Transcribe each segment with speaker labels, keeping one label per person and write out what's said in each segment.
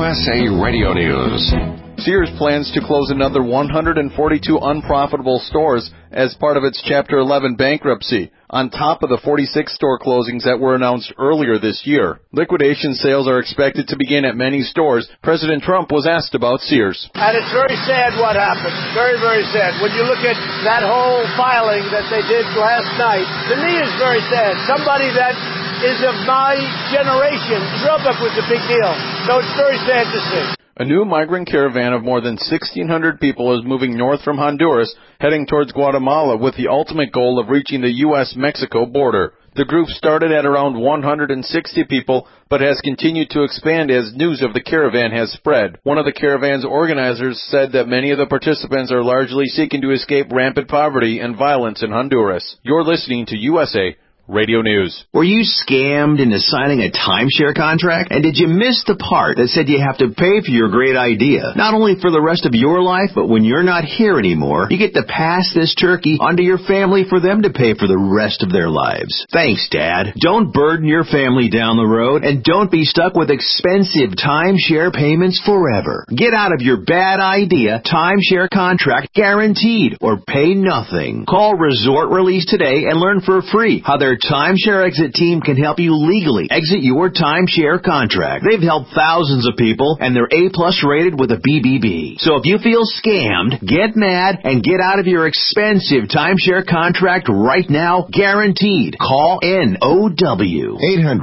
Speaker 1: USA Radio News.
Speaker 2: Sears plans to close another 142 unprofitable stores as part of its Chapter 11 bankruptcy, on top of the 46 store closings that were announced earlier this year. Liquidation sales are expected to begin at many stores. President Trump was asked about Sears.
Speaker 3: And it's very sad what happened. Very, very sad. When you look at that whole filing that they did last night, to me it's very sad. Somebody that is of my generation, Roebuck was a big deal. So it's very sad to see.
Speaker 2: A new migrant caravan of more than 1,600 people is moving north from Honduras, heading towards Guatemala with the ultimate goal of reaching the U.S.-Mexico border. The group started at around 160 people, but has continued to expand as news of the caravan has spread. One of the caravan's organizers said that many of the participants are largely seeking to escape rampant poverty and violence in Honduras. You're listening to USA Radio News.
Speaker 4: Were you scammed into signing a timeshare contract? And did you miss the part that said you have to pay for your great idea? Not only for the rest of your life, but when you're not here anymore, you get to pass this turkey onto your family for them to pay for the rest of their lives. Thanks, Dad. Don't burden your family down the road, and don't be stuck with expensive timeshare payments forever. Get out of your bad idea timeshare contract guaranteed, or pay nothing. Call Resort Release today and learn for free how their timeshare exit team can help you legally exit your timeshare contract. They've helped thousands of people, and they're A+ rated with a BBB. So if you feel scammed, get mad and get out of your expensive timeshare contract right now, guaranteed. Call NOW.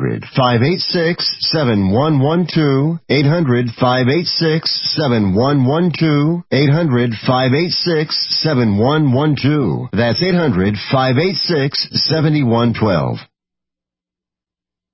Speaker 5: 800-586-7112. 800-586-7112. 800-586-7112. That's 800-586-7112.